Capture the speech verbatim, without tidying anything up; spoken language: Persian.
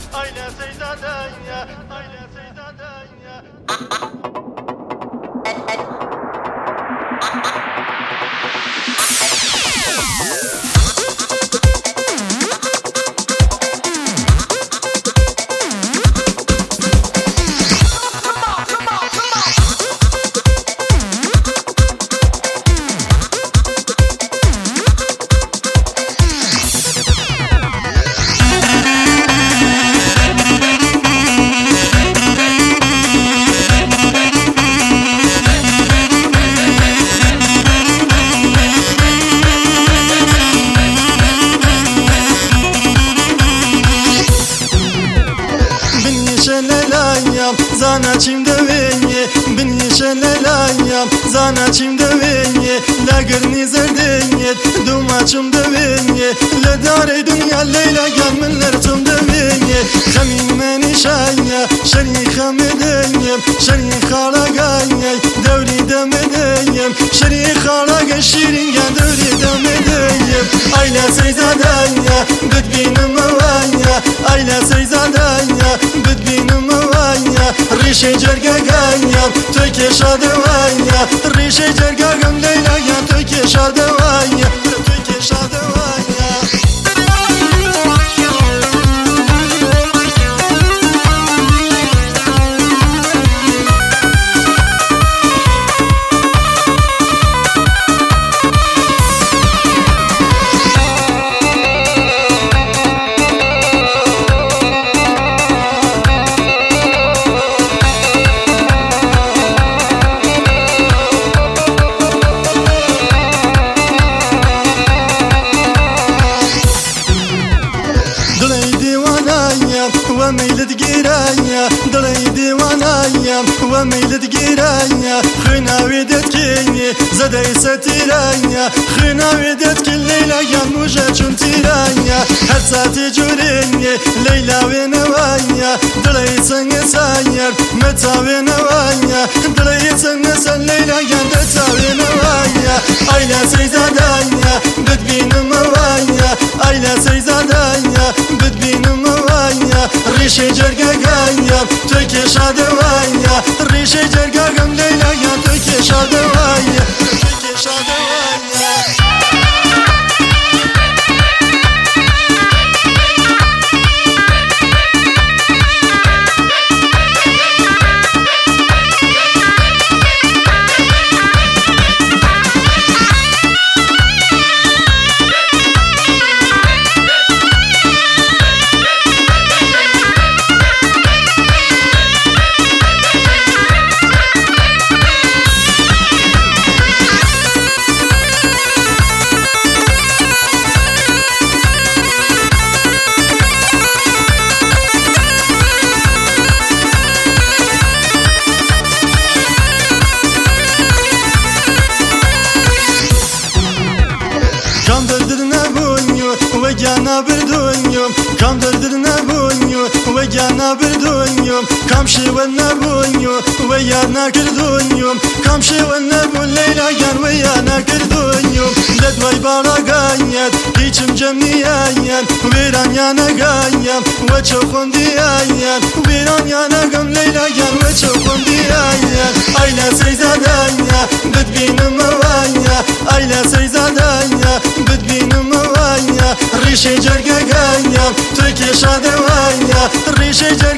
Aile Seyzaden ya, Aile Seyzaden ya. Zana çim devenye, bini şelelayam. Zana çim devenye, lagırni zerdenye. Duma çim devenye, le dare dünya leyla gelminler çim devenye. Khamin meni şaya, şerika medenyem. Şerika laganyay, devri demedenyem. Şerika laga şirin gel devri demedenyem. Aile Seyzadanya, bedbinim avanya. Aile Seyzadanya, bedbinim avanya. Rişe cergaganyam, töke şadevanya. Rişe cergagam leylagam, töke şadevanya. Töke şadevanya. وميلد جيرانيا دلي ديوانايا وميلد جيرانيا خنا ودت كيني زدي ستيرانيا خنا ودت كل ليلة يا موجة تيرانيا حساتي جوريني ليلى ونوانيا دلي سنة ساير متى ونوانيا دلي سنة سن ليلى يا متى ونوانيا عيلة سيزادانيا بدبين موانيا عيلة سيزادانيا بدبين موانيا Rişe cergaganyam, töke şadevanya. Rişe cergagam leylagam, töke şadevanya. Töke şadevanya. وجانا بردونيوم كم دردنا بونيو وجانا بردونيوم كم شيونا بونيو ويانا كردونيوم كم شيونا بون ليلى جان ويانا كردونيوم لدوي باراغانيات هيچم جمنيايان ويران يانا غانيام وچو خونديايان ويران يانا غم ليلى جان وچو خونديايان عيلة سيزادانيا بدبينم موانيا عيلة سيزادانيا بدبينم موانيا Rişe cergaganyam, töke şadevanya. Rişe